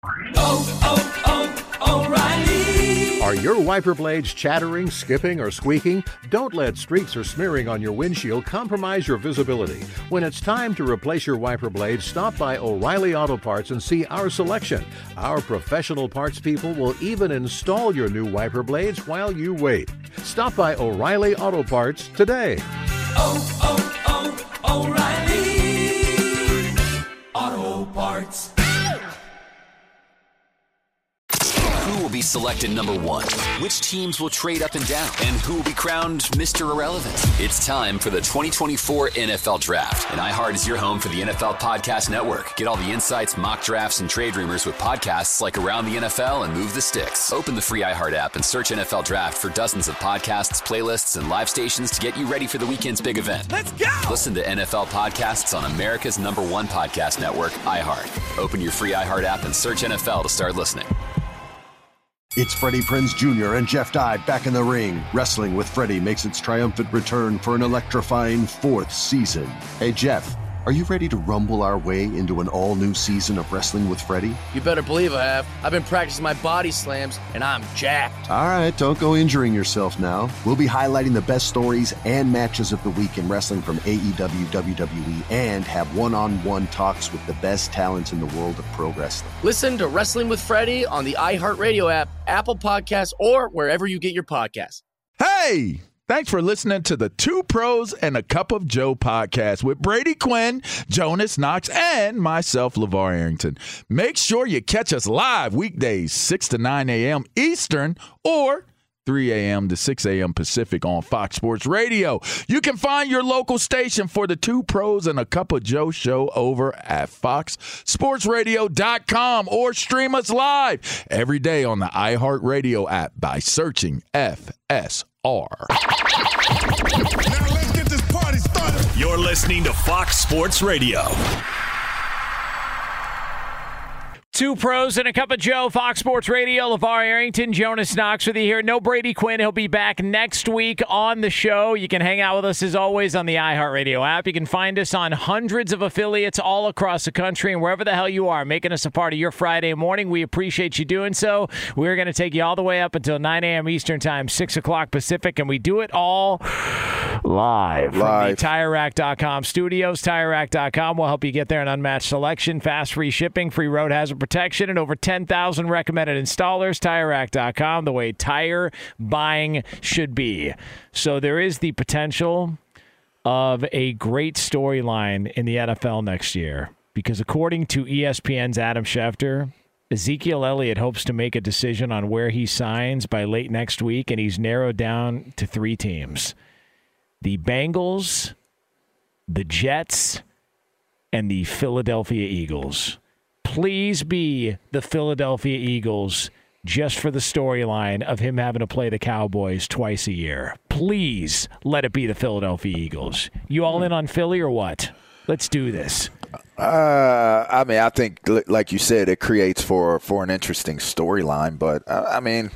O'Reilly. Are your wiper blades chattering, skipping, or squeaking? Don't let streaks or smearing on your windshield compromise your visibility. When it's time to replace your wiper blades, stop by O'Reilly Auto Parts and see our selection. Our professional parts people will even install your new wiper blades while you wait. Stop by O'Reilly Auto Parts today. O'Reilly Auto Parts. Who will be selected number one? Which teams will trade up and down? And who will be crowned Mr. Irrelevant? It's time for the 2024 NFL Draft. And iHeart is your home for the NFL Podcast Network. Get all the insights, mock drafts, and trade rumors with podcasts like Around the NFL and Move the Sticks. Open the free iHeart app and search NFL Draft for dozens of podcasts, playlists, and live stations to get you ready for the weekend's big event. Let's go! Listen to NFL podcasts on America's #1 podcast network, iHeart. Open your free iHeart app and search NFL to start listening. It's Freddie Prinze Jr. and Jeff Dye back in the ring. Wrestling with Freddie makes its triumphant return for an electrifying 4th season. Hey, Jeff, are you ready to rumble our way into an all-new season of Wrestling with Freddie? You better believe I have. I've been practicing my body slams, and I'm jacked. All right, don't go injuring yourself now. We'll be highlighting the best stories and matches of the week in wrestling from AEW, WWE, and have one-on-one talks with the best talents in the world of pro wrestling. Listen to Wrestling with Freddie on the iHeartRadio app, Apple Podcasts, or wherever you get your podcasts. Hey! Thanks for listening to the Two Pros and a Cup of Joe podcast with Brady Quinn, Jonas Knox, and myself, LeVar Arrington. Make sure you catch us live weekdays, 6 to 9 a.m. Eastern or 3 a.m. to 6 a.m. Pacific on Fox Sports Radio. You can find your local station for the Two Pros and a Cup of Joe show over at foxsportsradio.com or stream us live every day on the iHeartRadio app by searching FSR. Now let's get this party started. You're listening to Fox Sports Radio. Two Pros and a Cup of Joe, Fox Sports Radio. LeVar Arrington, Jonas Knox with you here. No Brady Quinn. He'll be back next week on the show. You can hang out with us as always on the iHeartRadio app. You can find us on hundreds of affiliates all across the country and wherever the hell you are, making us a part of your Friday morning. We appreciate you doing so. We're going to take you all the way up until 9 a.m. Eastern Time, 6 o'clock Pacific, and we do it all live. From the TireRack.com studios. TireRack.com will help you get there. An unmatched selection, fast free shipping, free road hazard protection, and over 10,000 recommended installers. TireRack.com, the way tire buying should be. So there is the potential of a great storyline in the NFL next year, because according to ESPN's Adam Schefter, Ezekiel Elliott hopes to make a decision on where he signs by late next week, and he's narrowed down to 3 teams: the Bengals, the Jets, and the Philadelphia Eagles. Please be the Philadelphia Eagles just for the storyline of him having to play the Cowboys twice a year. Please let it be the Philadelphia Eagles. You all in on Philly or what? Let's do this. I mean, I think, like you said, it creates for an interesting storyline. But, I mean,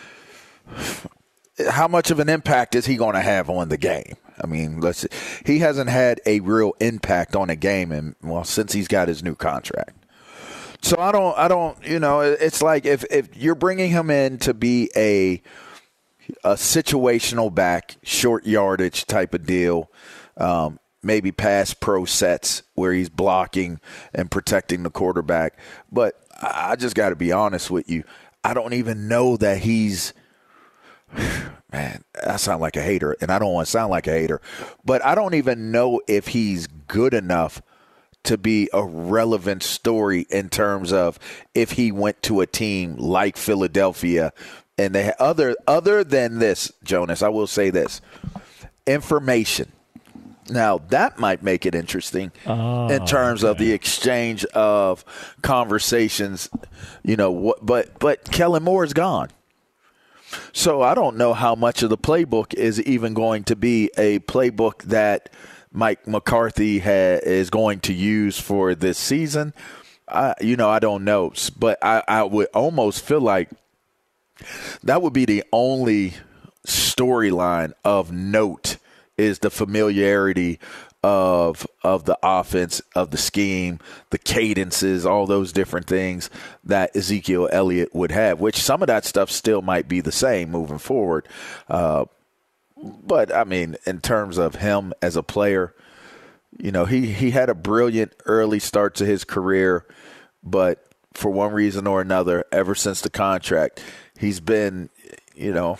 how much of an impact is he going to have on the game? I mean, he hasn't had a real impact on a game since he's got his new contract. So I don't, it's like if you're bringing him in to be a situational back, short yardage type of deal, maybe pass pro sets where he's blocking and protecting the quarterback. But I just got to be honest with you. I don't even know that he's – man, I sound like a hater, and I don't want to sound like a hater. But I don't even know if he's good enough to be a relevant story in terms of if he went to a team like Philadelphia. And they other than this, Jonas, I will say this. Information. Now, that might make it interesting in terms of the exchange of conversations, but Kellen Moore is gone. So I don't know how much of the playbook is even going to be a playbook that Mike McCarthy is going to use for this season. I don't know. But I would almost feel like that would be the only storyline of note is the familiarity of the offense, of the scheme, the cadences, all those different things that Ezekiel Elliott would have, which some of that stuff still might be the same moving forward. But, I mean, in terms of him as a player, you know, he had a brilliant early start to his career, but for one reason or another, ever since the contract, he's been, you know,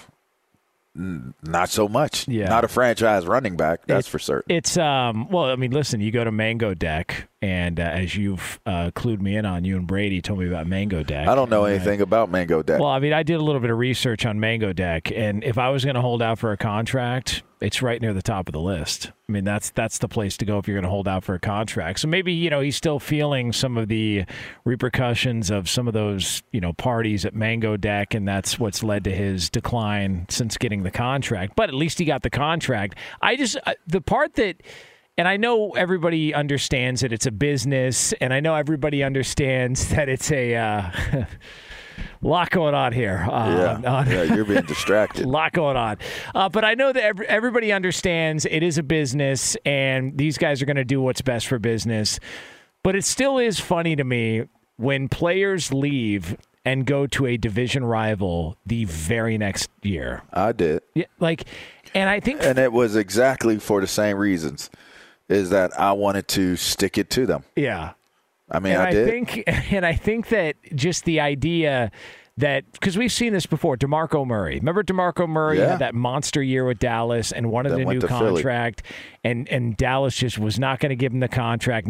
not so much. Yeah. Not a franchise running back, that's for certain. It's, well, I mean, listen, you go to Mango Deck, and as you've clued me in on, you and Brady told me about Mango Deck. I don't know anything about Mango Deck. Well, I mean, I did a little bit of research on Mango Deck, and if I was going to hold out for a contract, it's right near the top of the list. I mean, that's the place to go if you're going to hold out for a contract. So maybe, you know, he's still feeling some of the repercussions of some of those, you know, parties at Mango Deck, and that's what's led to his decline since getting the contract. But at least he got the contract. The part that, and I know everybody understands that it's a business, and I know everybody understands that it's a lot going on here. You're being distracted. A lot going on. But I know that everybody understands it is a business, and these guys are going to do what's best for business. But it still is funny to me when players leave and go to a division rival the very next year. I did. Yeah, and I think... And it was exactly for the same reasons, is that I wanted to stick it to them. Yeah. I mean, I did. I think that just the idea that, because we've seen this before, DeMarco Murray. Remember DeMarco Murray had that monster year with Dallas and wanted a new contract, and Dallas just was not going to give him the contract,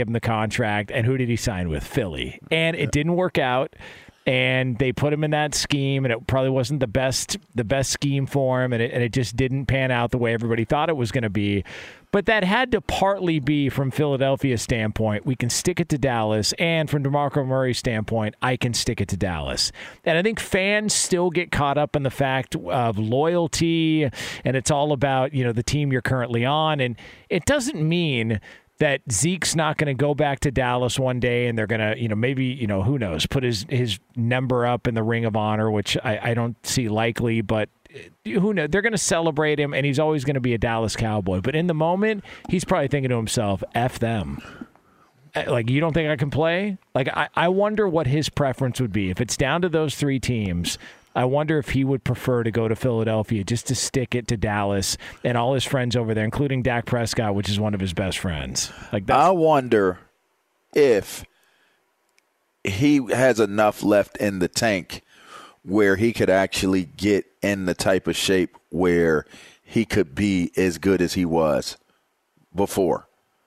and who did he sign with? Philly. And it didn't work out. And they put him in that scheme, and it probably wasn't the best scheme for him, and it just didn't pan out the way everybody thought it was going to be. But that had to partly be from Philadelphia's standpoint. We can stick it to Dallas, and from DeMarco Murray's standpoint, I can stick it to Dallas. And I think fans still get caught up in the fact of loyalty, and it's all about, you know, the team you're currently on, and it doesn't mean that Zeke's not going to go back to Dallas one day and they're going to, you know, maybe, you know, who knows, put his number up in the Ring of Honor, which I don't see likely, but who knows? They're going to celebrate him, and he's always going to be a Dallas Cowboy. But in the moment, he's probably thinking to himself, F them. Like, you don't think I can play? Like, I wonder what his preference would be. If it's down to those three teams, I wonder if he would prefer to go to Philadelphia just to stick it to Dallas and all his friends over there, including Dak Prescott, which is one of his best friends. I wonder if he has enough left in the tank where he could actually get in the type of shape where he could be as good as he was before.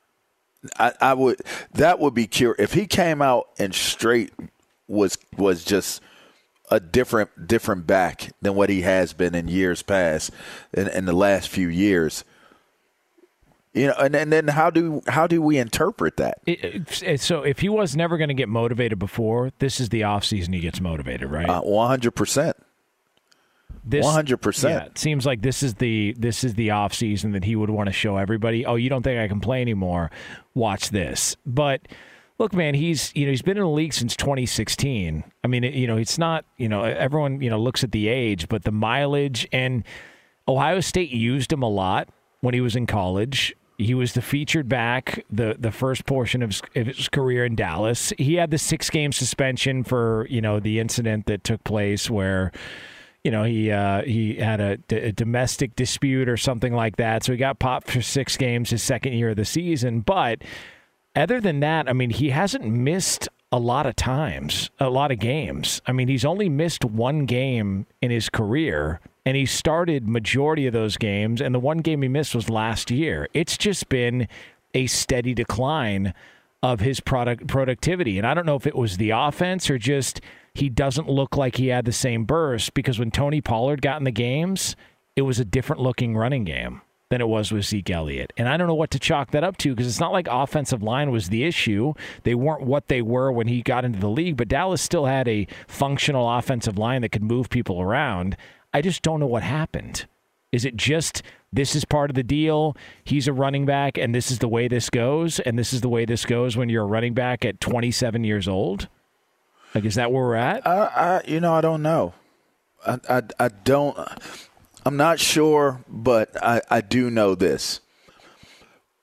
That would be curious. If he came out and straight was just a different back than what he has been in years past, in the last few years. You know, and then how do we interpret that? So if he was never going to get motivated before, this is the offseason he gets motivated, right? 100%. 100%. Yeah, it seems like this is the offseason that he would want to show everybody, oh, you don't think I can play anymore? Watch this. But look, man, he's been in the league since 2016. I mean, it's not, everyone, looks at the age, but the mileage, and Ohio State used him a lot when he was in college. He was the featured back the first portion of his career in Dallas. He had the 6-game suspension for, the incident that took place where, he had a domestic dispute or something like that. So he got popped for 6 games his second year of the season. But other than that, I mean, he hasn't missed a lot of games. I mean, he's only missed 1 game in his career, and he started majority of those games, and the 1 game he missed was last year. It's just been a steady decline of his productivity. And I don't know if it was the offense or just he doesn't look like he had the same burst, because when Tony Pollard got in the games, it was a different-looking running game than it was with Zeke Elliott. And I don't know what to chalk that up to, because it's not like offensive line was the issue. They weren't what they were when he got into the league, but Dallas still had a functional offensive line that could move people around. I just don't know what happened. Is it just this is part of the deal? He's a running back, and this is the way this goes, and this is the way this goes when you're a running back at 27 years old? Like, is that where we're at? I don't know. I don't. I'm not sure, but I do know this.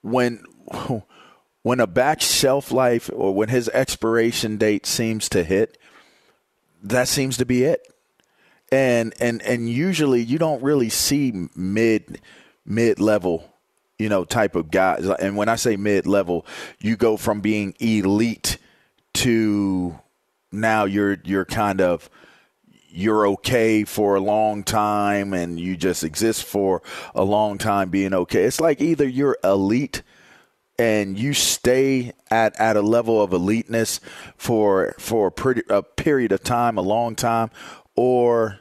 when a back's shelf life or when his expiration date seems to hit, that seems to be it. And usually you don't really see mid-level, type of guys. And when I say mid-level, you go from being elite to now you're okay for a long time and you just exist for a long time being okay. It's like either you're elite and you stay at a level of eliteness for a period of time, a long time, or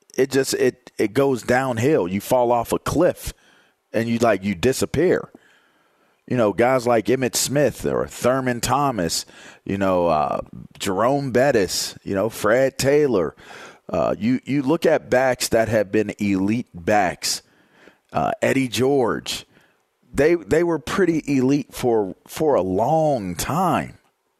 it goes downhill. You fall off a cliff and you disappear. Guys like Emmitt Smith or Thurman Thomas, Jerome Bettis, Fred Taylor. You look at backs that have been elite backs, Eddie George. They were pretty elite for a long time.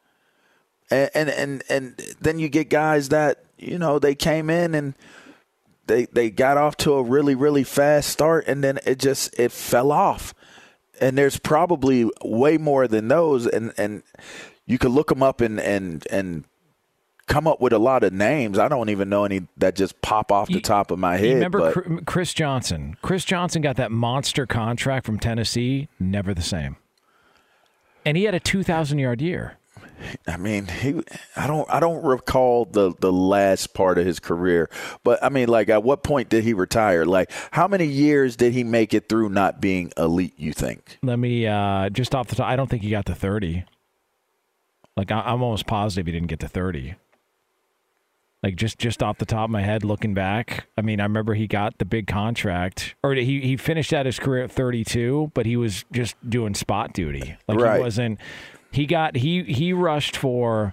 And then you get guys that, they came in and they got off to a really, really fast start and then it fell off. And there's probably way more than those, and you could look them up and come up with a lot of names. I don't even know any that just pop off the top of my head. Remember Chris Johnson? Chris Johnson got that monster contract from Tennessee, never the same. And he had a 2,000-yard year. I mean, I don't recall the last part of his career, but I mean, at what point did he retire? How many years did he make it through not being elite, you think? Let me just off the top, I don't think he got to 30. I'm almost positive he didn't get to 30. Just off the top of my head, looking back, I mean, I remember he got the big contract, or he finished out his career at 32, but he was just doing spot duty. Right. He wasn't. He rushed for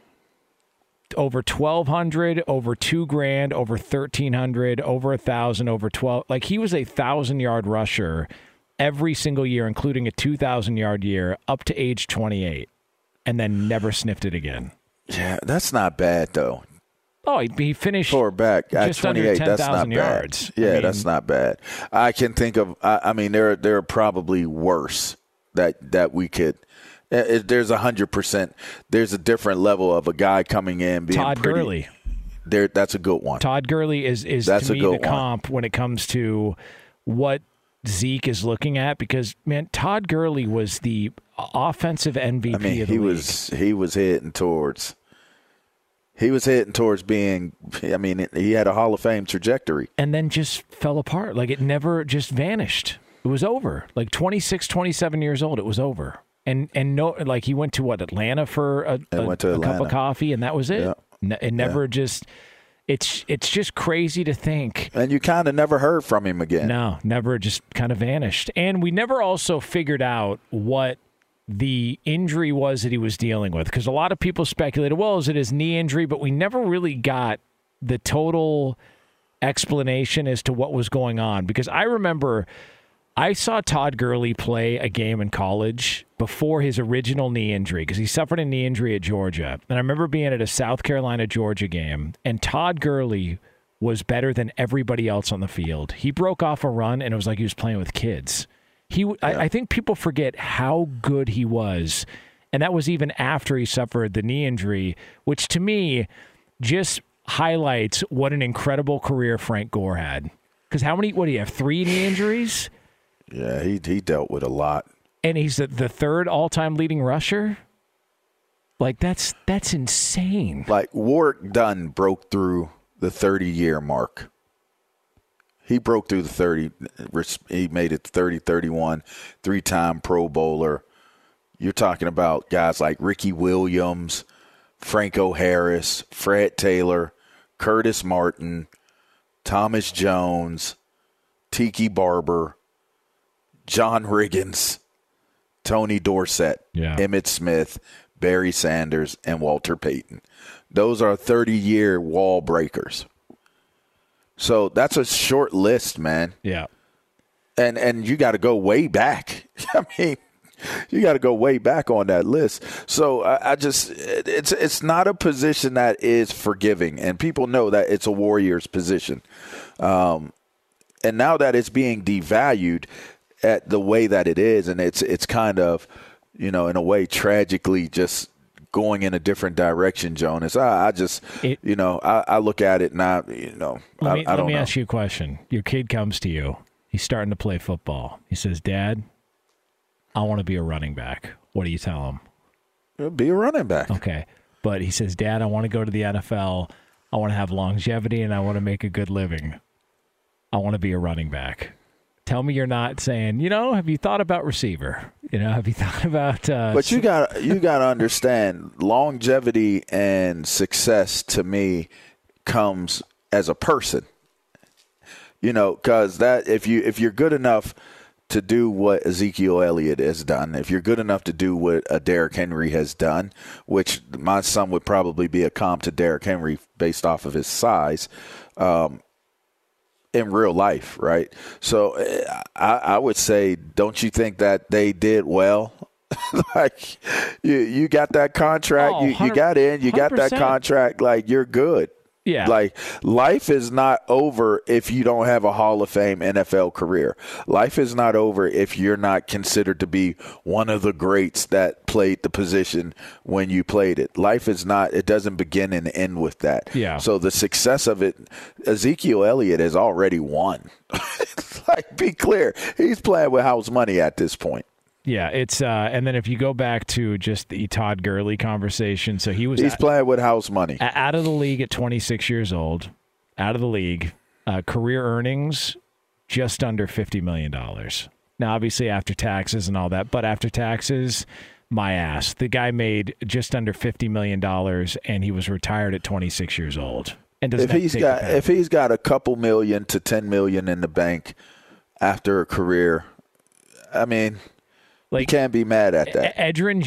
over 1,200, over $2,000, over 1,300, over 1,000, over 12. He was a 1,000-yard rusher every single year, including a 2,000-yard year, up to age 28, and then never sniffed it again. Yeah, that's not bad though. Oh, he finished for back at just 28. under 10,000 that's not yards. Bad. Yeah, that's not bad. I can think of. I mean, there are probably worse that we could. There's 100%. There's a different level of a guy coming in being Todd Gurley. That's a good one. Todd Gurley is to me the comp when it comes to what Zeke is looking at, because man, Todd Gurley was the offensive MVP of the league. He was heading towards being. I mean, he had a Hall of Fame trajectory, and then just fell apart. It never just vanished. It was over. 26, 27 years old, it was over. And no, he went to Atlanta for a cup of coffee, and that was it. Yeah. It never just. It's just crazy to think. And you kind of never heard from him again. No, never, just kind of vanished. And we never also figured out what the injury was that he was dealing with, because a lot of people speculated, well, is it his knee injury? But we never really got the total explanation as to what was going on, because I remember I saw Todd Gurley play a game in college before his original knee injury, because he suffered a knee injury at Georgia. And I remember being at a South Carolina-Georgia game, and Todd Gurley was better than everybody else on the field. He broke off a run, and it was like he was playing with kids. I think people forget how good he was, and that was even after he suffered the knee injury, which to me just highlights what an incredible career Frank Gore had. Because what do you have, 3 knee injuries? Yeah, he dealt with a lot. And he's the third all-time leading rusher? That's insane. Warwick Dunn broke through the 30-year mark. He broke through the 30. He made it 30, 31, 3-time Pro Bowler. You're talking about guys like Ricky Williams, Franco Harris, Fred Taylor, Curtis Martin, Thomas Jones, Tiki Barber, John Riggins, Tony Dorsett, Emmitt Smith, Barry Sanders, and Walter Payton. Those are 30-year wall breakers. So that's a short list, man. Yeah. And you got to go way back. I mean, you got to go way back on that list. So it's not a position that is forgiving, and people know that it's a Warriors position. And now that it's being devalued, at the way that it is, and it's kind of, in a way, tragically just going in a different direction, Jonas. I look at it and Let me ask you a question. Your kid comes to you. He's starting to play football. He says, Dad, I want to be a running back. What do you tell him? Be a running back. Okay. But he says, Dad, I want to go to the NFL. I want to have longevity, and I want to make a good living. I want to be a running back. Tell me you're not saying, have you thought about receiver? Have you thought about But you got to understand, longevity and success to me comes as a person. Because that if you're good enough to do what Ezekiel Elliott has done, if you're good enough to do what a Derrick Henry has done, which my son would probably be a comp to Derrick Henry based off of his size, in real life, right? So I would say, don't you think that they did well? Like you got that contract, you got in, you 100%. Got that contract, like you're good. Yeah. Like, life is not over if you don't have a Hall of Fame NFL career. Life is not over if you're not considered to be one of the greats that played the position when you played it. Life is not, it doesn't begin and end with that. Yeah. So the success of it, Ezekiel Elliott has already won. Like, be clear. He's playing with house money at this point. Yeah, it's and then if you go back to just the Todd Gurley conversation, so he's playing with house money. Out of the league at 26 years old, out of the league, career earnings just under $50 million. Now, obviously after taxes and all that, but after taxes, my ass. The guy made just under $50 million, and he was retired at 26 years old. And if he's got a couple million to 10 million in the bank after a career, I mean. You can't be mad at that. Edgerrin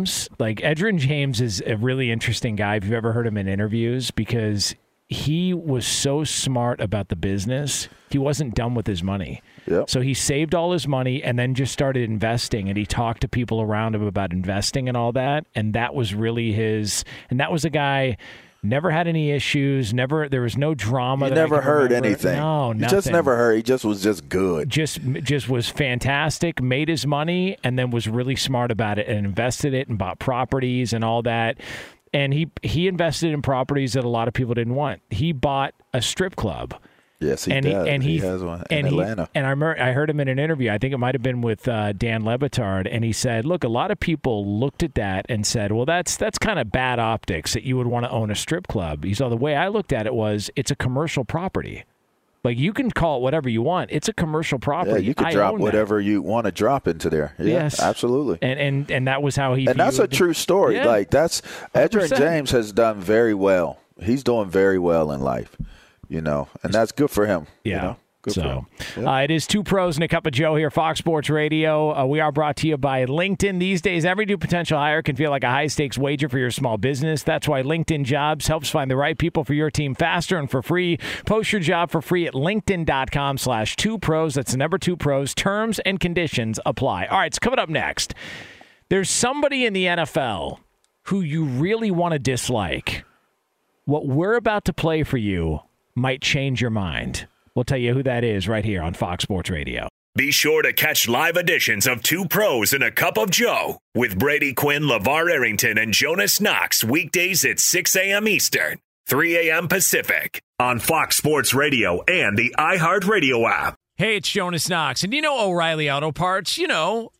James is a really interesting guy if you've ever heard him in interviews, because he was so smart about the business. He wasn't done with his money. Yep. So he saved all his money and then just started investing, and he talked to people around him about investing and all that, and that was really his – and that was a guy – never had any issues. There was no drama. You never heard anything. No, nothing. You just never heard. He just was just good. Just was fantastic. Made his money, and then was really smart about it and invested it and bought properties and all that. And he invested in properties that a lot of people didn't want. He bought a strip club. Yes, he does. He has one in Atlanta. And I heard him in an interview. I think it might have been with Dan Le Batard, and he said, look, a lot of people looked at that and said, well, that's kind of bad optics that you would want to own a strip club. He said, the way I looked at it was, it's a commercial property. Like, you can call it whatever you want. It's a commercial property. Yeah, you can drop whatever you want to drop into there. Yeah, yes, absolutely. And that was how he. And that's a true story. Yeah, like, that's 100%. Edgerrin James has done very well. He's doing very well in life. And that's good for him. Yeah. Good for him. Yeah. It is Two Pros and a Cup of Joe here, Fox Sports Radio. We are brought to you by LinkedIn. These days, every new potential hire can feel like a high-stakes wager for your small business. That's why LinkedIn Jobs helps find the right people for your team faster and for free. Post your job for free at linkedin.com/2pros. That's the number 2 pros. Terms and conditions apply. All right, it's coming up next. There's somebody in the NFL who you really want to dislike. What we're about to play for you might change your mind. We'll tell you who that is right here on Fox Sports Radio. Be sure to catch live editions of Two Pros and a Cup of Joe with Brady Quinn, LeVar Arrington, and Jonas Knox weekdays at 6 a.m. Eastern, 3 a.m. Pacific on Fox Sports Radio and the iHeartRadio app. Hey, it's Jonas Knox, and you know O'Reilly Auto Parts. You know,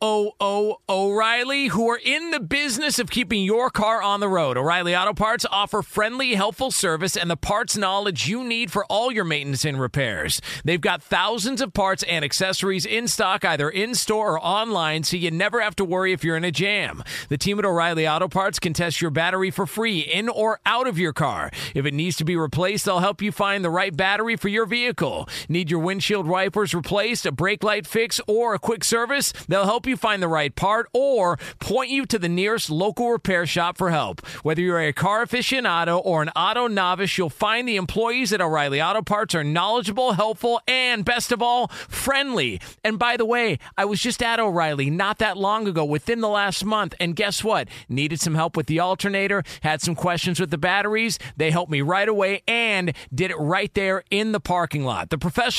O'Reilly, who are in the business of keeping your car on the road. O'Reilly Auto Parts offer friendly, helpful service and the parts knowledge you need for all your maintenance and repairs. They've got thousands of parts and accessories in stock, either in-store or online, so you never have to worry if you're in a jam. The team at O'Reilly Auto Parts can test your battery for free in or out of your car. If it needs to be replaced, they'll help you find the right battery for your vehicle. Need your windshield wipers replaced, a brake light fix, or a quick service? They'll help you find the right part or point you to the nearest local repair shop for help. Whether you're a car aficionado or an auto novice, you'll find the employees at O'Reilly Auto Parts are knowledgeable, helpful, and best of all, friendly. And by the way, I was just at O'Reilly not that long ago, within the last month, and guess what? Needed some help with the alternator, had some questions with the batteries. They helped me right away and did it right there in the parking lot. The professional parts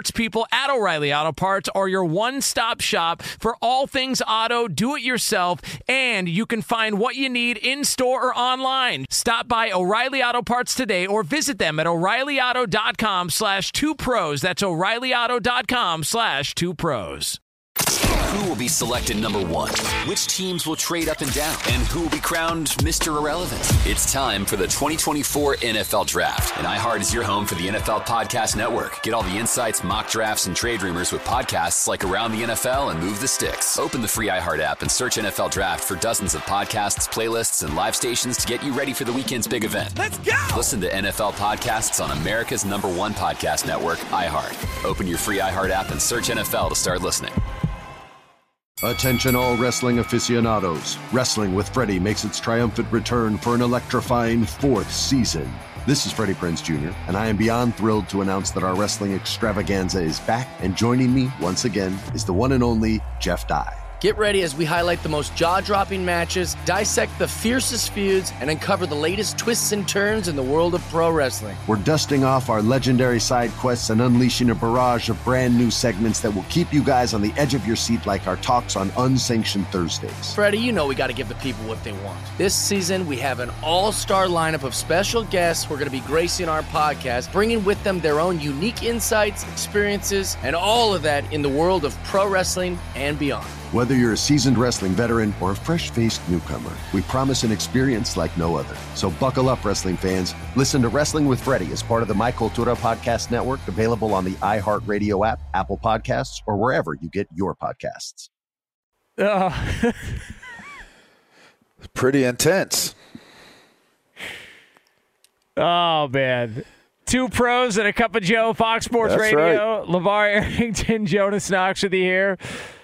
parts people at O'Reilly Auto Parts are your one-stop shop for all things auto, do-it-yourself, and you can find what you need in-store or online. Stop by O'Reilly Auto Parts today or visit them at O'ReillyAuto.com/2pros. That's O'ReillyAuto.com/2pros. Who will be selected number one? Which teams will trade up and down? And who will be crowned Mr. Irrelevant? It's time for the 2024 NFL Draft. And iHeart is your home for the NFL Podcast Network. Get all the insights, mock drafts, and trade rumors with podcasts like Around the NFL and Move the Sticks. Open the free iHeart app and search NFL Draft for dozens of podcasts, playlists, and live stations to get you ready for the weekend's big event. Let's go! Listen to NFL podcasts on America's #1 podcast network, iHeart. Open your free iHeart app and search NFL to start listening. Attention all wrestling aficionados. Wrestling with Freddie makes its triumphant return for an electrifying 4th season. This is Freddie Prinze Jr., and I am beyond thrilled to announce that our wrestling extravaganza is back, and joining me once again is the one and only Jeff Dye. Get ready as we highlight the most jaw-dropping matches, dissect the fiercest feuds, and uncover the latest twists and turns in the world of pro wrestling. We're dusting off our legendary side quests and unleashing a barrage of brand new segments that will keep you guys on the edge of your seat like our talks on Unsanctioned Thursdays. Freddie, you know we got to give the people what they want. This season, we have an all-star lineup of special guests who are going to be gracing our podcast, bringing with them their own unique insights, experiences, and all of that in the world of pro wrestling and beyond. Whether you're a seasoned wrestling veteran or a fresh-faced newcomer, we promise an experience like no other. So buckle up, wrestling fans. Listen to Wrestling with Freddie as part of the My Cultura Podcast Network, available on the iHeartRadio app, Apple Podcasts, or wherever you get your podcasts. Pretty intense. Oh, man. Two pros and a cup of Joe, Fox Sports Radio. Right. LeVar Arrington, Jonas Knox with you here.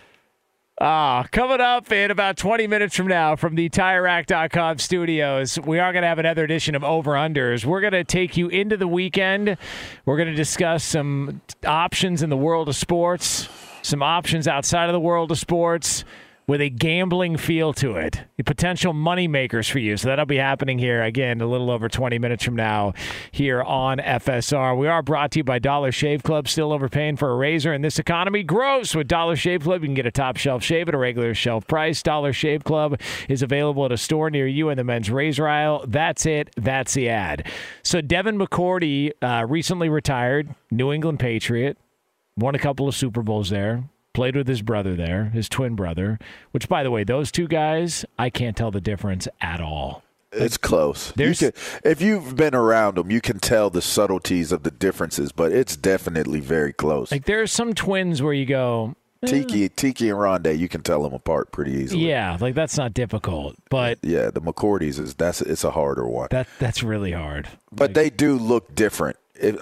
Coming up in about 20 minutes from now from the TireRack.com studios, we are going to have another edition of Over-Unders. We're going to take you into the weekend. We're going to discuss some options in the world of sports, some options outside of the world of sports, with a gambling feel to it. The potential money makers for you. So that'll be happening here, again, a little over 20 minutes from now here on FSR. We are brought to you by Dollar Shave Club. Still overpaying for a razor in this economy? Gross! With Dollar Shave Club, you can get a top shelf shave at a regular shelf price. Dollar Shave Club is available at a store near you in the men's razor aisle. That's it. That's the ad. So Devin McCourty recently retired, New England Patriot, won a couple of Super Bowls there. Played with his brother there, his twin brother, which, by the way, those two guys, I can't tell the difference at all. It's close. If you've been around them, you can tell the subtleties of the differences, but it's definitely very close. Like, there are some twins where you go, Tiki and Rondé, you can tell them apart pretty easily. Yeah, like that's not difficult, but yeah, the McCourtys it's a harder one. That's really hard. But they do look different.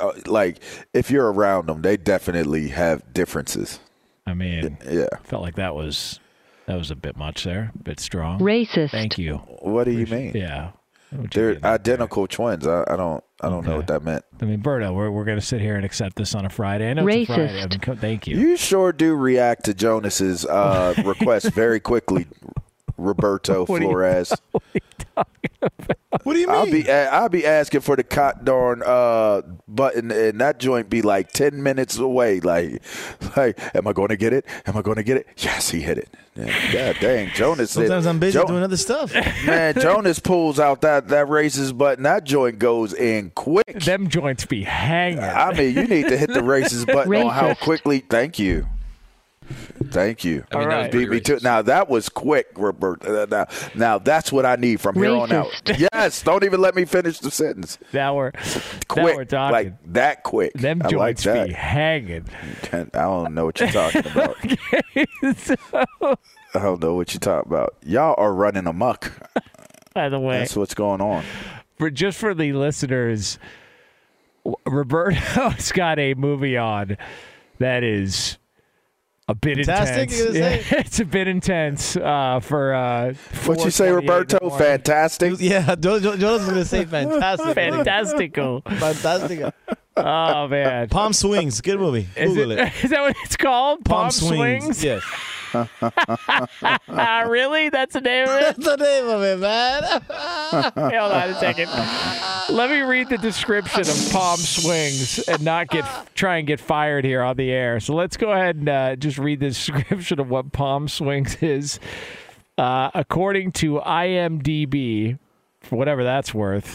If you're around them, they definitely have differences. I mean, yeah. Felt like that was a bit much there, a bit strong. Racist. Thank you. What do you mean? Yeah, they're identical twins. I don't know what that meant. I mean, Berto, we're going to sit here and accept this on a Friday. I know Racist. It's a Friday. I mean, thank you. You sure do react to Jonas's request very quickly, Roberto Flores. What do you mean? I'll be asking for the cot darn button, and that joint be like 10 minutes away. Like, am I going to get it? Am I going to get it? Yes, he hit it. Yeah, God dang, Jonas. Sometimes I'm busy doing other stuff. Man, Jonas pulls out that races button. That joint goes in quick. Them joints be hanging. I mean, you need to hit the races button on how quickly. Thank you. Thank you. All right. Beat me to, now, that was quick, Robert. Now, that's what I need from here on out. Yes, don't even let me finish the sentence. Now we're quick, talking. like that quick. Them joints like be hanging. I don't know what you're talking about. Okay, I don't know what you're talking about. Y'all are running amok. By the way, that's what's going on. For the listeners, Roberto's got a movie on that is a bit intense. It's a bit intense for what you say, Roberto? Fantastic? Yeah, Jonas was going to say fantastic. Fantastical. Fantastical. Oh, man. Palm Swings. Good movie. Google it. Is that what it's called? Palm Swings? Yes. Really? That's the name of it? That's the name of it, man. Hey, hold on a second. Let me read the description of Palm Swings and not try and get fired here on the air. So let's go ahead and just read the description of what Palm Swings is. According to IMDb, for whatever that's worth,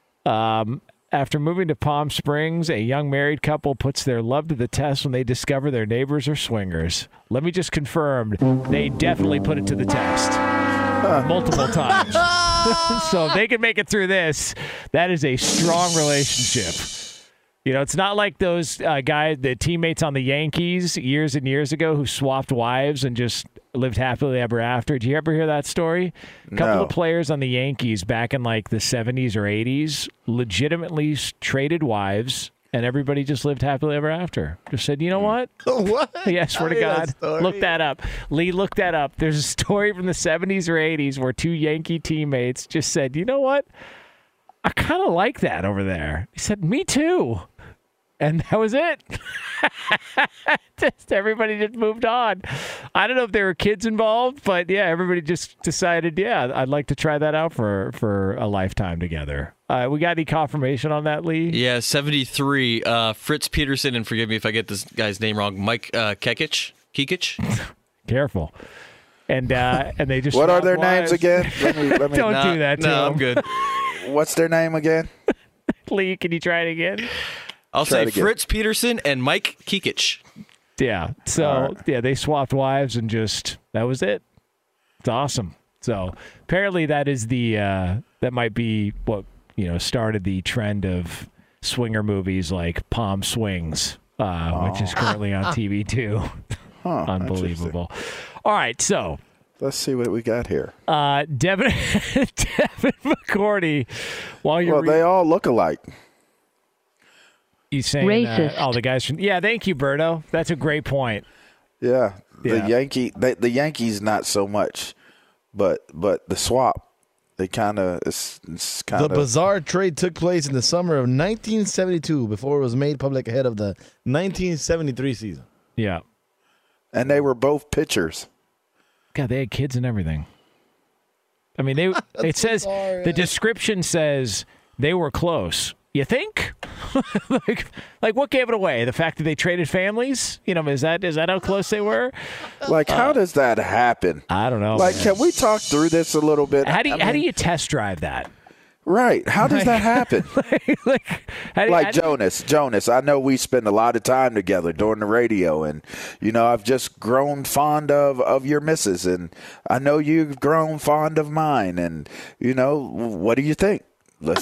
after moving to Palm Springs, a young married couple puts their love to the test when they discover their neighbors are swingers. Let me just confirm, they definitely put it to the test multiple times. So if they can make it through this, that is a strong relationship. You know, it's not like those guys, the teammates on the Yankees years and years ago who swapped wives and just lived happily ever after. Did you ever hear that story? A couple of players on the Yankees back in like the 70s or 80s legitimately traded wives, and everybody just lived happily ever after. Just said, you know what? What? Yeah, I swear to God. Look that up. Lee, look that up. There's a story from the 70s or 80s where two Yankee teammates just said, you know what? I kind of like that over there. He said, me too. And that was it. Everybody just moved on. I don't know if there were kids involved, but yeah, everybody just decided, yeah, I'd like to try that out for a lifetime together. We got any confirmation on that, Lee? Yeah, 73. Fritz Peterson, and forgive me if I get this guy's name wrong, Mike Kekich? Careful. And they just what are their names again? Let me Don't do that to No, them. I'm good. What's their name again? Lee, can you try it again? I'll say Fritz Peterson and Mike Kekich. Yeah. So, yeah, they swapped wives and just, that was it. It's awesome. So, apparently that is that might be what, started the trend of swinger movies like Palm Swings, which is currently on TV too. Unbelievable. All right. So, let's see what we got here. Devin McCourty, they all look alike. You saying racist? The guys from thank you, Berto. That's a great point. Yeah, the Yankees not so much, but the swap, they kind of it's kind of the bizarre trade took place in the summer of 1972 before it was made public ahead of the 1973 season. Yeah, and they were both pitchers. God, they had kids and everything. I mean, it says the description says they were close. You think? like what gave it away? The fact that they traded families? Is that how close they were? Like, how does that happen? I don't know. Like, can we talk through this a little bit? How do you test drive that? Right. How does that happen? Jonas, I know we spend a lot of time together during the radio, and, I've just grown fond of your missus, and I know you've grown fond of mine, and, what do you think? How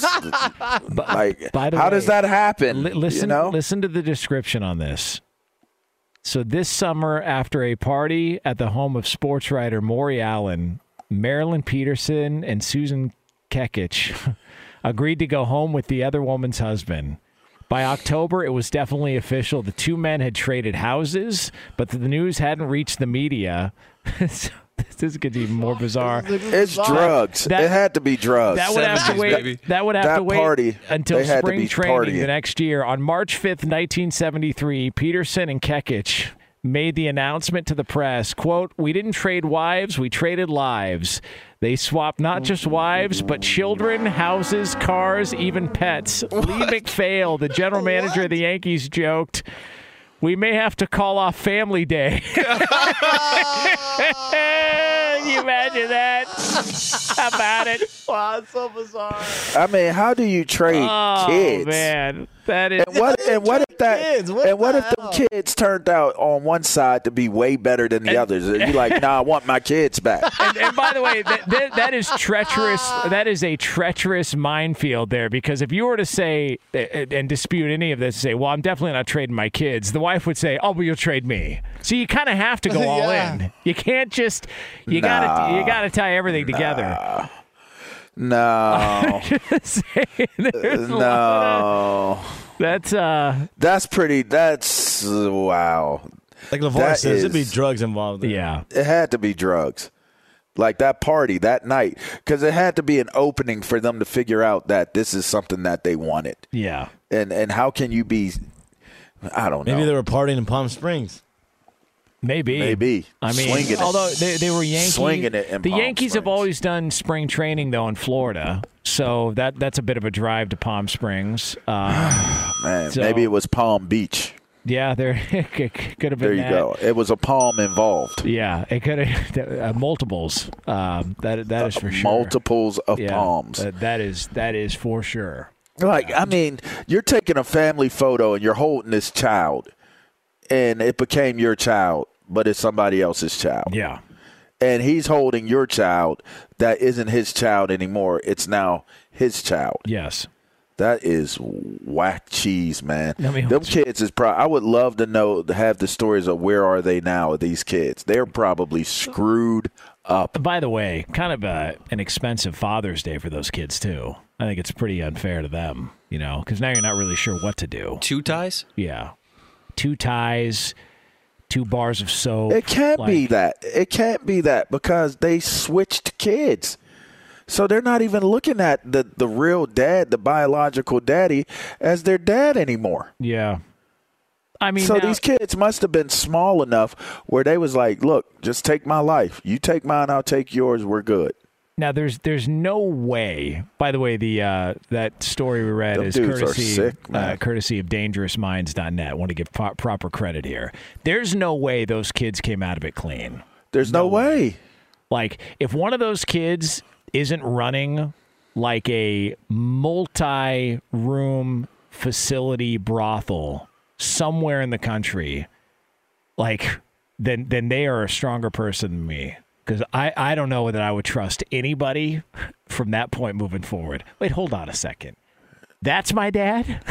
does that happen? Listen to the description on this. So this summer, after a party at the home of sports writer Maury Allen, Marilyn Peterson and Susan Kekich agreed to go home with the other woman's husband. By October, it was definitely official. The two men had traded houses, but the news hadn't reached the media. This could be even more bizarre. It's drugs. It had to be drugs. That would have to wait. That would have to wait until spring training the next year. On March 5th, 1973, Peterson and Kekich made the announcement to the press, quote, "We didn't trade wives, we traded lives." They swapped not just wives, but children, houses, cars, even pets. Lee McPhail, the general manager of the Yankees, joked, "We may have to call off Family Day." Can you imagine that? How about it? Wow, it's so bizarre. I mean, how do you trade kids? Oh, man. That is. And what if the kids turned out on one side to be way better than the others? You're like, I want my kids back. And by the way, that is treacherous. That is a treacherous minefield there, because if you were to say and dispute any of this, say, well, I'm definitely not trading my kids, the wife would say, oh, well, you'll trade me. So you kind of have to go all in. You can't just. You gotta tie everything together. No. No. That's wow. Like LeVar says, it'd be drugs involved there. Yeah. It had to be drugs. Like that party that night, because it had to be an opening for them to figure out that this is something that they wanted. Yeah. And how can you be, I don't know. Maybe they were partying in Palm Springs. Maybe. I mean, Slinging although they were Yankees. Slinging it in the Palm Yankees Springs. have always done spring training, though, in Florida. So that's a bit of a drive to Palm Springs. Man, maybe it was Palm Beach. Yeah, it could have been There you go. It was a palm involved. Yeah, it could have multiples. That is for sure. Multiples of palms. That is for sure. Like, I mean, you're taking a family photo and you're holding this child, and it became your child, but it's somebody else's child. Yeah. And he's holding your child that isn't his child anymore. It's now his child. Yes. That is whack cheese, man. I mean, them kids is probably. I would love to have the stories of where are they now. These kids, they're probably screwed up. By the way, kind of an expensive Father's Day for those kids too. I think it's pretty unfair to them, because now you're not really sure what to do. 2 ties? Yeah, 2 ties, 2 bars of soap. It can't be that. It can't be that because they switched kids. So they're not even looking at the real dad, the biological daddy, as their dad anymore. Yeah. I mean, so these kids must have been small enough where they was like, look, just take my life. You take mine, I'll take yours. We're good. Now, there's no way. By the way, that story we read is courtesy of DangerousMinds.net. I want to give proper credit here. There's no way those kids came out of it clean. There's no way. Like, if one of those kids isn't running like a multi-room facility brothel somewhere in the country, then they are a stronger person than me. Because I don't know that I would trust anybody from that point moving forward. Wait, hold on a second. That's my dad?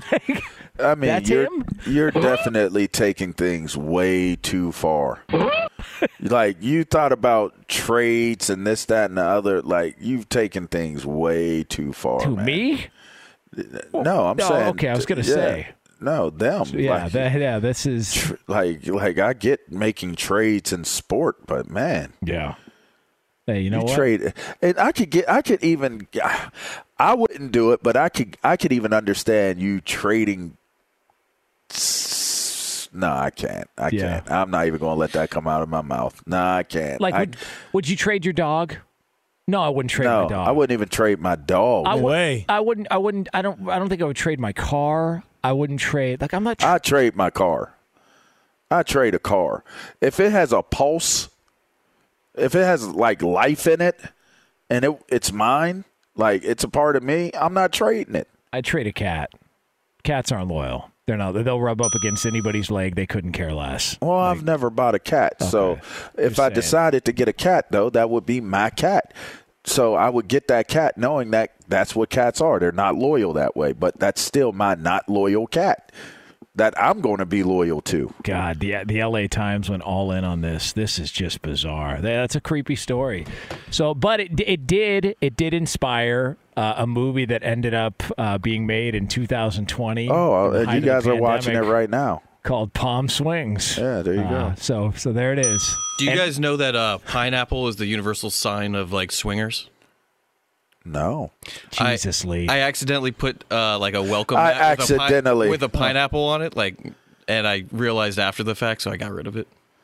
That's him? You're definitely taking things way too far. Like, you thought about trades and this, that, and the other. Like, you've taken things way too far. To me? No, I'm saying. Okay, I was going to say. No, them. Yeah, this is like I get making trades in sport, but man, yeah. Hey, you know what? Trade, and I wouldn't do it, but I could even understand you trading. No, I can't. I can't. I'm not even going to let that come out of my mouth. No, I can't. Like, would you trade your dog? No, I wouldn't trade my dog. I wouldn't even trade my dog. I wouldn't. I don't think I would trade my car. I wouldn't trade. Like, I'm not. I trade my car. I trade a car if it has a pulse. If it has like life in it, and it's mine, like it's a part of me, I'm not trading it. I'd trade a cat. Cats aren't loyal. They're not. They'll rub up against anybody's leg. They couldn't care less. Well, I've never bought a cat, Okay. so if I decided to get a cat, though, that would be my cat. So I would get that cat knowing that that's what cats are. They're not loyal that way, but that's still my not loyal cat that I'm going to be loyal to. God, the LA Times went all in on this. This is just bizarre. That's a creepy story. So, but it did inspire a movie that ended up being made in 2020. Oh, you guys are watching it right now. Called Palm Swings. Yeah, there you go. So there it is. Do you guys know that pineapple is the universal sign of like swingers? No. Jesus, Lee. I accidentally put like a welcome I mat accidentally with a pineapple on it, and I realized after the fact, so I got rid of it.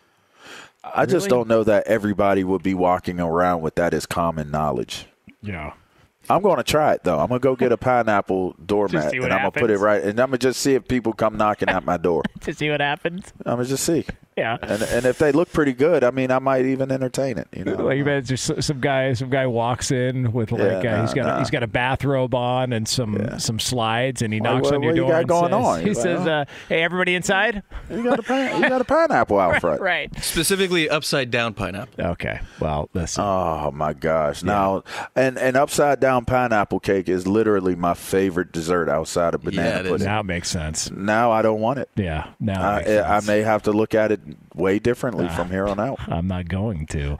I just don't know that everybody would be walking around with that as common knowledge. Yeah. I'm going to try it, though. I'm going to go get a pineapple doormat, and I'm going to put it right, and I'm going to just see if people come knocking at my door. To see what happens. I'm going to just see. Yeah. And if they look pretty good, I mean, I might even entertain it. You know, like imagine some guy walks in with he's got a bathrobe on and some slides, and he knocks on your door. What you got going on? He says, "Hey, everybody inside." You got a pineapple out front, right? Specifically, upside down pineapple. Okay. Well, listen. Oh my gosh! Now, and upside down pineapple cake is literally my favorite dessert outside of banana pudding. Now it makes sense. Now I don't want it. Yeah. Now I may have to look at it way differently from here on out. I'm not going to.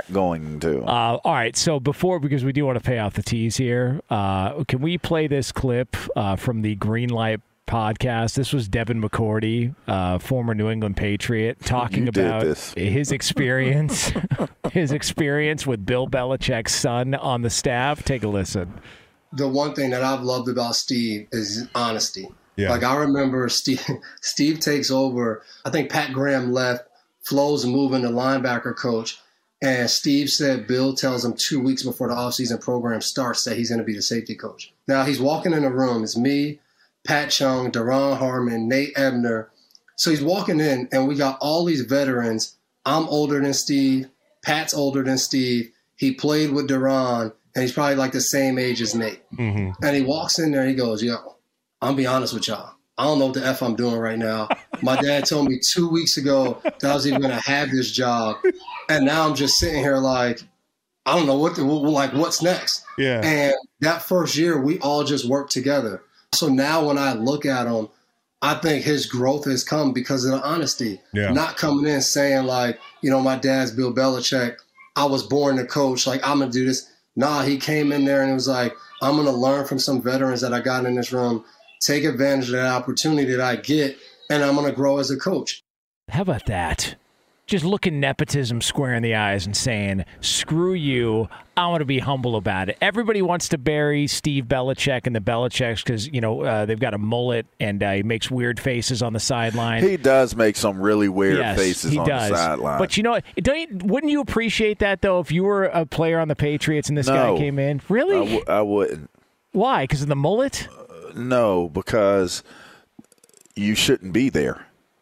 All right. So because we do want to pay off the tease here, can we play this clip from the Green Light podcast? This was Devin McCourty, former New England Patriot, talking about his experience, with Bill Belichick's son on the staff. Take a listen. The one thing that I've loved about Steve is honesty. Yeah. Like I remember Steve takes over. I think Pat Graham left Flo's moving the linebacker coach. And Steve said Bill tells him 2 weeks before the offseason program starts that he's going to be the safety coach. Now he's walking in the room. It's me, Pat Chung, Daron Harmon, Nate Ebner. So he's walking in, and we got all these veterans. I'm older than Steve. Pat's older than Steve. He played with Daron, and he's probably like the same age as Nate. Mm-hmm. And he walks in there, and he goes, yo, I'm be honest with y'all. I don't know what the F I'm doing right now. My dad told me 2 weeks ago that I was even going to have this job. And now I'm just sitting here like, I don't know what's next. Yeah. And that first year, we all just worked together. So now when I look at him, I think his growth has come because of the honesty. Yeah. Not coming in saying like, my dad's Bill Belichick. I was born to coach. Like, I'm going to do this. Nah, he came in there and it was like, I'm going to learn from some veterans that I got in this room, take advantage of that opportunity that I get, and I'm going to grow as a coach. How about that? Just looking nepotism square in the eyes and saying, screw you, I want to be humble about it. Everybody wants to bury Steve Belichick and the Belichicks because, they've got a mullet and he makes weird faces on the sideline. He does make some really weird faces on the sideline. But wouldn't you appreciate that, though, if you were a player on the Patriots and this guy came in? Really? I wouldn't. Why? Because of the mullet? No, because you shouldn't be there.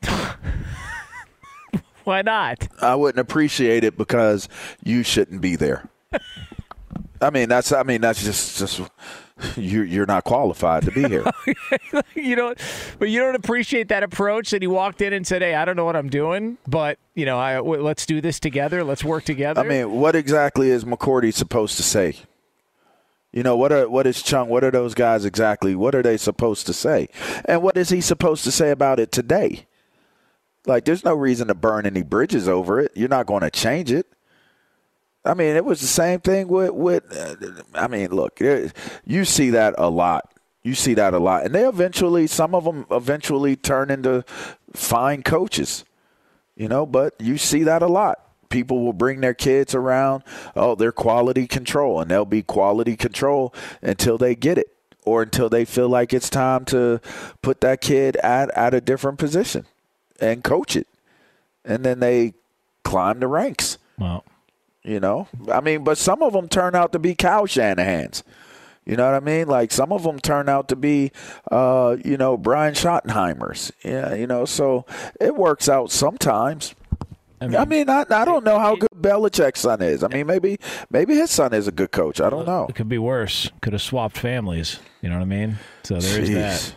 Why not? I wouldn't appreciate it because you shouldn't be there. That's just you're not qualified to be here. But you don't appreciate that approach that he walked in and said, "Hey, I don't know what I'm doing, but let's do this together. Let's work together." What exactly is McCourty supposed to say? What is Chung? What are those guys exactly? What are they supposed to say? And what is he supposed to say about it today? Like, there's no reason to burn any bridges over it. You're not going to change it. It was the same thing with look, you see that a lot. And some of them eventually turn into fine coaches, but you see that a lot. People will bring their kids around. Oh, they're quality control, and they'll be quality control until they get it or until they feel like it's time to put that kid at a different position and coach it. And then they climb the ranks. Wow. But some of them turn out to be Kyle Shanahans. You know what I mean? Like, some of them turn out to be, Brian Schottenheimers. Yeah, so it works out sometimes. I don't know how good Belichick's son is. Maybe his son is a good coach. I don't know. It could be worse. Could have swapped families. You know what I mean? So there's that.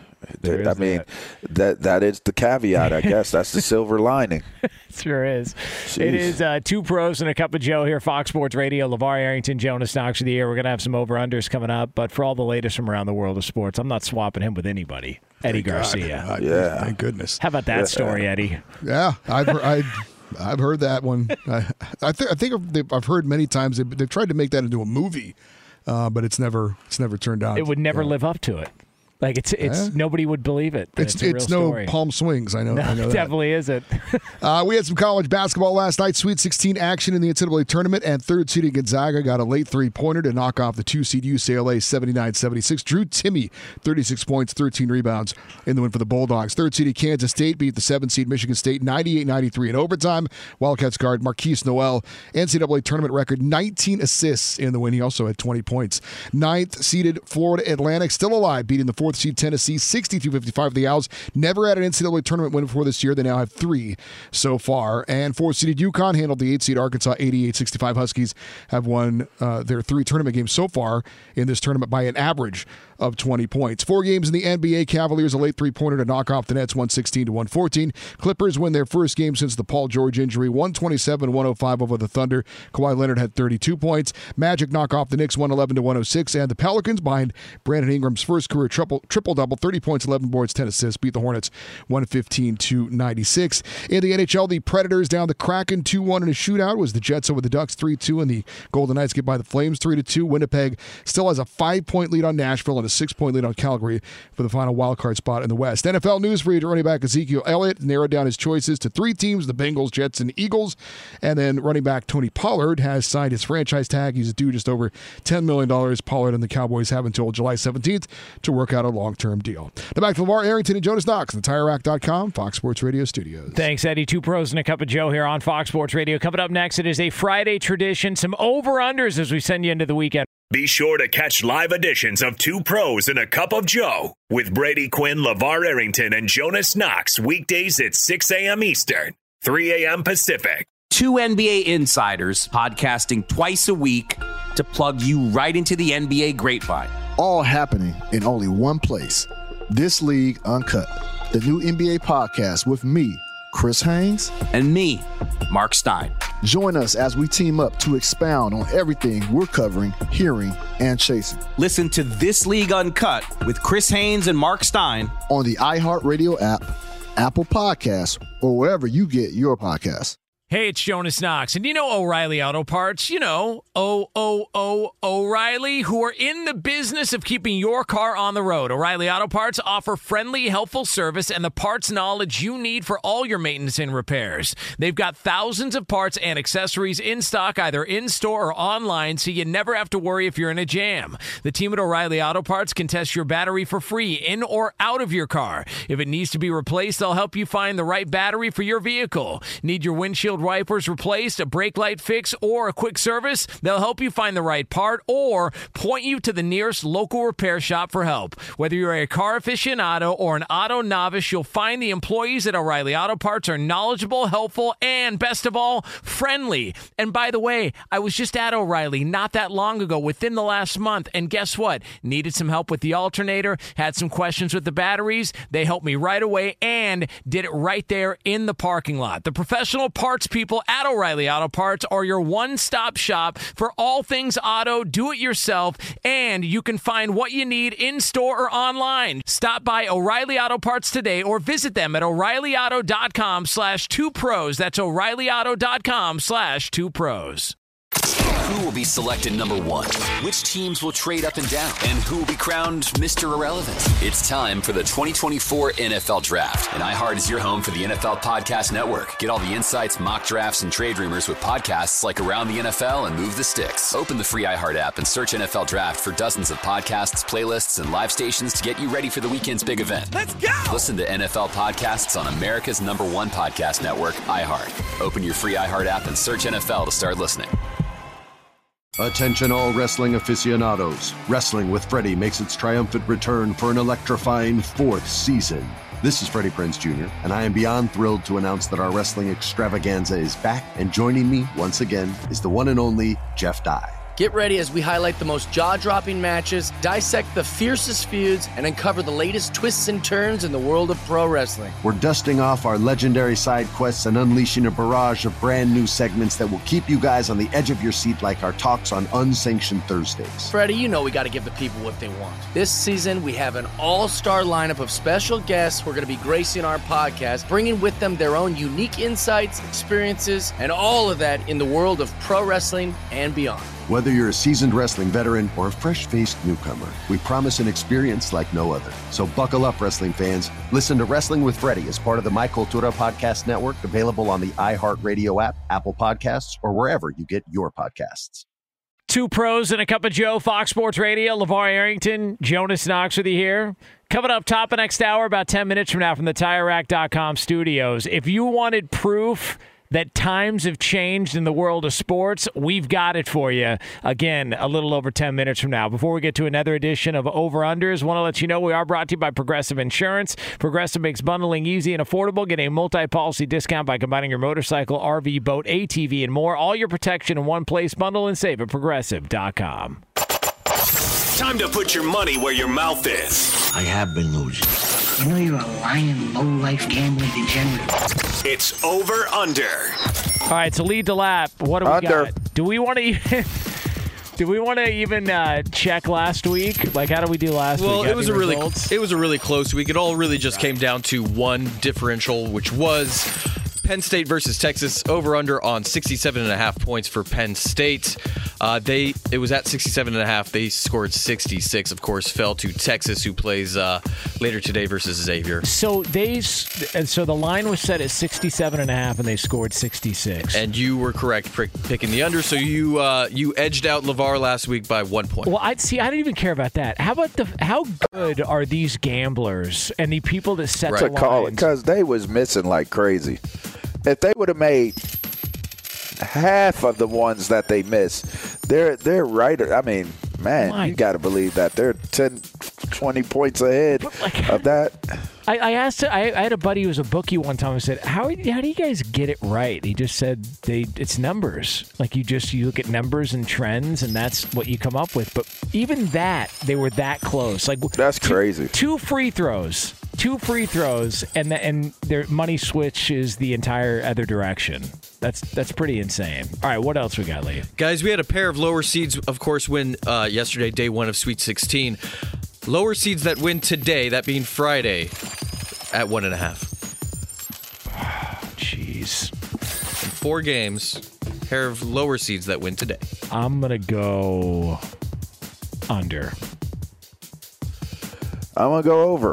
That is the caveat, I guess. That's the silver lining. Sure is. Jeez. It is Two Pros and a Cup of Joe here, Fox Sports Radio. LeVar Arrington, Jonas Knox of the year. We're going to have some over-unders coming up. But for all the latest from around the world of sports, I'm not swapping him with anybody. Eddie Garcia. Yeah. Thank goodness. How about that story, Eddie? Yeah. I've heard that one. I think I've heard many times they've tried to make that into a movie, but it's never turned out. It would never live up to it. Like it's nobody would believe it. It's no story. Palm swings. I know. No, I know it definitely isn't. We had some college basketball last night. Sweet 16 action in the NCAA tournament, and third-seeded Gonzaga got a late three-pointer to knock off the 2-seed UCLA 79-76. Drew Timme, 36 points, 13 rebounds in the win for the Bulldogs. Third-seeded Kansas State beat the 7th-seed Michigan State 98-93 in overtime. Wildcats guard Marquise Noel, NCAA tournament record, 19 assists in the win. He also had 20 points. 9th-seeded Florida Atlantic, still alive, beating the 4th seed Tennessee 62-55. The Owls never had an NCAA tournament win before this year. They now have 3 so far. And 4th seeded UConn handled the 8th seed Arkansas 88-65. Huskies have won their 3 tournament games so far in this tournament by an average of 20 points. 4 games in the NBA. Cavaliers a late three-pointer to knock off the Nets 116-114. Clippers win their first game since the Paul George injury 127-105 over the Thunder. Kawhi Leonard had 32 points. Magic knock off the Knicks 111-106. And the Pelicans behind Brandon Ingram's first career triple-double, 30 points, 11 boards, 10 assists, beat the Hornets 115-96. In the NHL, the Predators down the Kraken 2-1 in a shootout. It was the Jets over the Ducks 3-2, and the Golden Knights get by the Flames 3-2. Winnipeg still has a 5-point lead on Nashville and a 6-point lead on Calgary for the final wildcard spot in the West. NFL news for you: running back Ezekiel Elliott narrowed down his choices to 3 teams, the Bengals, Jets, and Eagles. And then running back Tony Pollard has signed his franchise tag. He's due just over $10 million. Pollard and the Cowboys have until July 17th to work out a long-term deal. Now back to LeVar Arrington and Jonas Knox, the TireRack.com, Fox Sports Radio studios. Thanks, Eddie. 2 pros and a cup of Joe here on Fox Sports Radio. Coming up next, it is a Friday tradition. Some over-unders as we send you into the weekend. Be sure to catch live editions of 2 Pros and a Cup of Joe with Brady Quinn, LeVar Arrington, and Jonas Knox weekdays at 6 a.m. Eastern, 3 a.m. Pacific. 2 NBA insiders podcasting twice a week to plug you right into the NBA grapevine. All happening in only one place. This League Uncut, the new NBA podcast with me, Chris Haynes, and me, Mark Stein. Join us as we team up to expound on everything we're covering, hearing, and chasing. Listen to This League Uncut with Chris Haynes and Mark Stein on the iHeartRadio app, Apple Podcasts, or wherever you get your podcasts. Hey, it's Jonas Knox, and you know O'Reilly Auto Parts, you know, O'Reilly, who are in the business of keeping your car on the road. O'Reilly Auto Parts offer friendly, helpful service and the parts knowledge you need for all your maintenance and repairs. They've got thousands of parts and accessories in stock, either in-store or online, so you never have to worry if you're in a jam. The team at O'Reilly Auto Parts can test your battery for free, in or out of your car. If it needs to be replaced, they'll help you find the right battery for your vehicle. Need your windshield wipers replaced, a brake light fix, or a quick service? They'll help you find the right part or point you to the nearest local repair shop for help. Whether you're a car aficionado or an auto novice, you'll find the employees at O'Reilly Auto Parts are knowledgeable, helpful, and best of all, friendly. And by the way, I was just at O'Reilly not that long ago, within the last month, and guess what? Needed some help with the alternator, had some questions with the batteries. They helped me right away and did it right there in the parking lot. The professional parts people at O'Reilly Auto Parts are your one-stop shop for all things auto, do-it-yourself, and you can find what you need in-store or online. Stop by O'Reilly Auto Parts today or visit them at O'ReillyAuto.com/2pros. That's O'ReillyAuto.com/2pros. Who will be selected number 1? Which teams will trade up and down? And who will be crowned Mr. Irrelevant? It's time for the 2024 NFL Draft. And iHeart is your home for the NFL Podcast Network. Get all the insights, mock drafts, and trade rumors with podcasts like Around the NFL and Move the Sticks. Open the free iHeart app and search NFL Draft for dozens of podcasts, playlists, and live stations to get you ready for the weekend's big event. Let's go! Listen to NFL podcasts on America's #1 podcast network, iHeart. Open your free iHeart app and search NFL to start listening. Attention all wrestling aficionados. Wrestling with Freddie makes its triumphant return for an electrifying 4th season. This is Freddie Prinze Jr., and I am beyond thrilled to announce that our wrestling extravaganza is back, and joining me once again is the one and only Jeff Dye. Get ready as we highlight the most jaw-dropping matches, dissect the fiercest feuds, and uncover the latest twists and turns in the world of pro wrestling. We're dusting off our legendary side quests and unleashing a barrage of brand new segments that will keep you guys on the edge of your seat like our talks on Unsanctioned Thursdays. Freddie, you know we got to give the people what they want. This season, we have an all-star lineup of special guests who are going to be gracing our podcast, bringing with them their own unique insights, experiences, and all of that in the world of pro wrestling and beyond. Whether you're a seasoned wrestling veteran or a fresh-faced newcomer, we promise an experience like no other. So buckle up, wrestling fans. Listen to Wrestling with Freddie as part of the My Cultura Podcast Network, available on the iHeartRadio app, Apple Podcasts, or wherever you get your podcasts. 2 pros and a cup of Joe, Fox Sports Radio. LeVar Arrington, Jonas Knox with you here. Coming up top of next hour, about 10 minutes from now from the TireRack.com studios. If you wanted proof that times have changed in the world of sports, we've got it for you. Again, a little over 10 minutes from now. Before we get to another edition of Over-Unders, want to let you know we are brought to you by Progressive Insurance. Progressive makes bundling easy and affordable. Get a multi-policy discount by combining your motorcycle, RV, boat, ATV, and more. All your protection in one place. Bundle and save at Progressive.com. Time to put your money where your mouth is. I have been losing. You know you're a lying, low-life gambling degenerate. It's Over Under. All right, so lead the lap. What do we got? Do we want to even... Do we want to even check last week? Like, how did we do last week? Well, it was a really close week. It all really just came down to one differential, which was Penn State versus Texas. Over under on 67.5 points for Penn State. It was at 67.5. They scored 66. Of course, fell to Texas, who plays later today versus Xavier. So the line was set at 67.5, and they scored 66. And you were correct picking the under. So you edged out LeVar last week by 1 point. Well, I don't even care about that. How about how good are these gamblers and the people that set the lines? Because they was missing like crazy. If they would have made half of the ones that they missed, they're right. I mean, man, you got to believe that they're 10, 20 points ahead of that. I asked. I had a buddy who was a bookie one time. I said, "How do you guys get it right?" He just said, "It's numbers. Like you look at numbers and trends, and that's what you come up with." But even that, they were that close. Like that's crazy. Two free throws, and their money switches the entire other direction. That's pretty insane. All right, what else we got, Lee? Guys, we had a pair of lower seeds, of course, win yesterday, day one of Sweet 16. Lower seeds that win today, that being Friday, at 1.5. Jeez. In 4 games, pair of lower seeds that win today. I'm going to go under. I'm going to go over.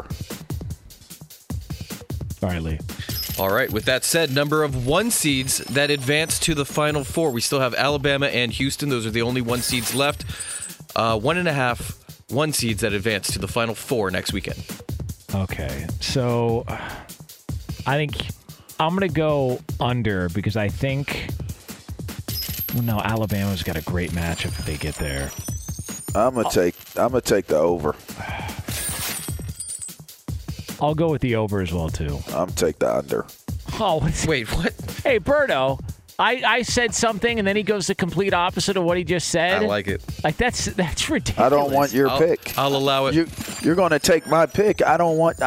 All right, Lee. All right, with that said, number of 1 seeds that advance to the Final Four. We still have Alabama and Houston. Those are the only 1 seeds left. 1.5 1 seeds that advance to the Final Four next weekend. Okay, so I think I'm going to go under because I think, Alabama's got a great matchup if they get there. I'm gonna take the over. I'll go with the over as well too. I'm gonna take the under. Oh, wait, what? Hey, Berto. I said something, and then he goes the complete opposite of what he just said. I like it. Like that's ridiculous. I don't want your pick. I'll allow it. You're going to take my pick. I don't want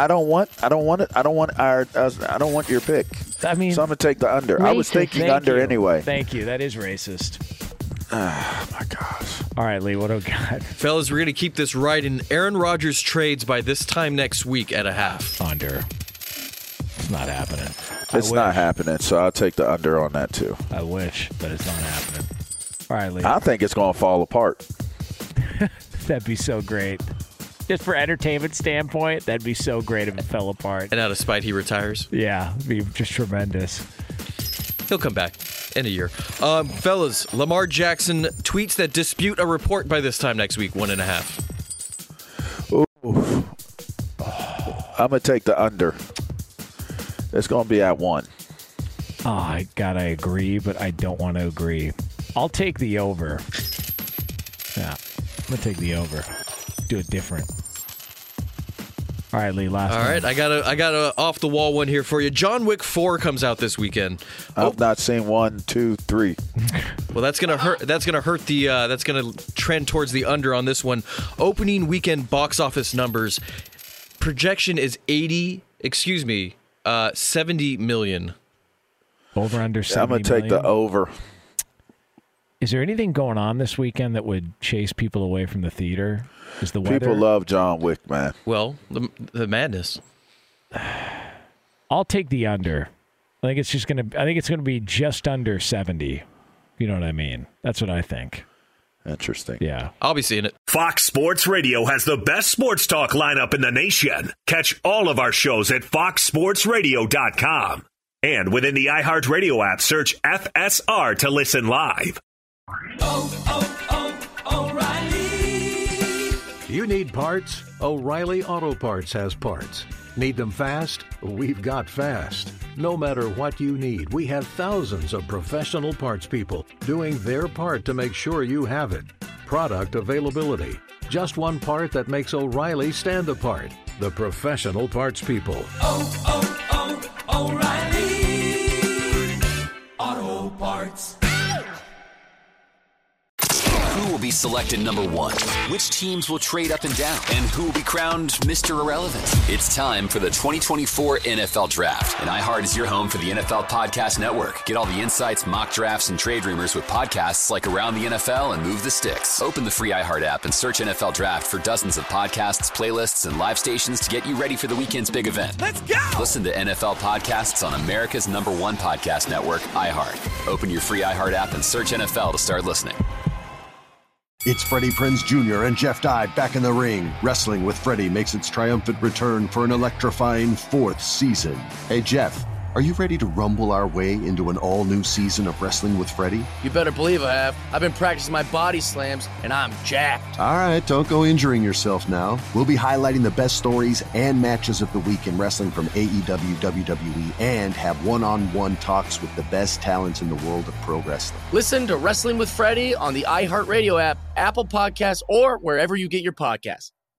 your pick. I mean, so I'm going to take the under. Racist, I was thinking under anyway. Thank you. That is racist. Oh my gosh. All right, Lee. What do we got? Fellas, we're going to keep this right in Aaron Rodgers trades by this time next week at 1/2. Under. It's not happening. It's not happening, so I'll take the under on that too. I wish, but it's not happening. All right, Lee. I think it's going to fall apart. That'd be so great. Just for entertainment standpoint, that'd be so great if it fell apart. And out of spite, he retires? Yeah, it'd be just tremendous. He'll come back in a year. Fellas, Lamar Jackson tweets that dispute a report by this time next week, 1.5. Ooh. I'm going to take the under. It's going to be at 1. Oh, I agree, but I don't want to agree. I'll take the over. Yeah, I'm going to take the over. Do it different. All right, Lee, last one. All right, I got a off-the-wall one here for you. John Wick 4 comes out this weekend. I've not seen 1, 2, 3. Well, that's gonna hurt. That's gonna hurt the. That's gonna trend towards the under on this one. Opening weekend box office numbers. Projection is 70 million. Over under 70 I'm going to take the over. Is there anything going on this weekend that would chase people away from the theater? Is the weather? People love John Wick, man. Well, the madness. I'll take the under. I think it's gonna be just under 70. You know what I mean? That's what I think. Interesting. Yeah. I'll be seeing it. Fox Sports Radio has the best sports talk lineup in the nation. Catch all of our shows at foxsportsradio.com. And within the iHeartRadio app, search FSR to listen live. O'Reilly. You need parts? O'Reilly Auto Parts has parts. Need them fast? We've got fast. No matter what you need, we have thousands of professional parts people doing their part to make sure you have it. Product availability. Just one part that makes O'Reilly stand apart. The professional parts people. O'Reilly Auto Parts. Who will be selected number 1? Which teams will trade up and down? And who will be crowned Mr. Irrelevant? It's time for the 2024 NFL Draft. And iHeart is your home for the NFL Podcast Network. Get all the insights, mock drafts, and trade rumors with podcasts like Around the NFL and Move the Sticks. Open the free iHeart app and search NFL Draft for dozens of podcasts, playlists, and live stations to get you ready for the weekend's big event. Let's go! Listen to NFL podcasts on America's #1 podcast network, iHeart. Open your free iHeart app and search NFL to start listening. It's Freddie Prinze Jr. and Jeff Dye back in the ring. Wrestling with Freddie makes its triumphant return for an electrifying 4th season. Hey, Jeff, are you ready to rumble our way into an all-new season of Wrestling with Freddie? You better believe I have. I've been practicing my body slams, and I'm jacked. All right, don't go injuring yourself now. We'll be highlighting the best stories and matches of the week in wrestling from AEW, WWE, and have one-on-one talks with the best talents in the world of pro wrestling. Listen to Wrestling with Freddie on the iHeartRadio app, Apple Podcasts, or wherever you get your podcasts.